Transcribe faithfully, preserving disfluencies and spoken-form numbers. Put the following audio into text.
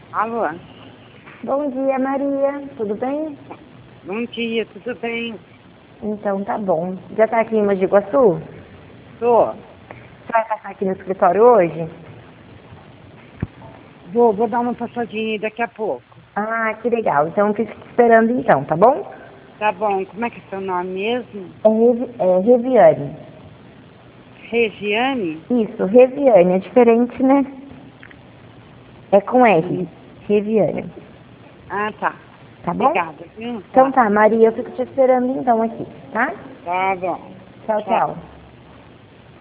Alô? Bom dia, Maria. Tudo bem? Bom dia, tudo bem? Então tá bom. Já tá aqui em Mogi Guaçu? Tô. Você vai passar aqui no escritório hoje? Vou, vou dar uma passadinha aí daqui a pouco. Ah, que legal. Então eu fico te esperando então, tá bom? Tá bom, como é que é seu nome mesmo? É, Revi é Reviane. Regiane? Isso, Reviane. É diferente, né? É com R. Hum. Reviane. Ah, tá. Tá bom? Obrigada, viu? Então tá, Maria. Eu fico te esperando então aqui, tá? Tá bom. Tchau, Tchau. tchau.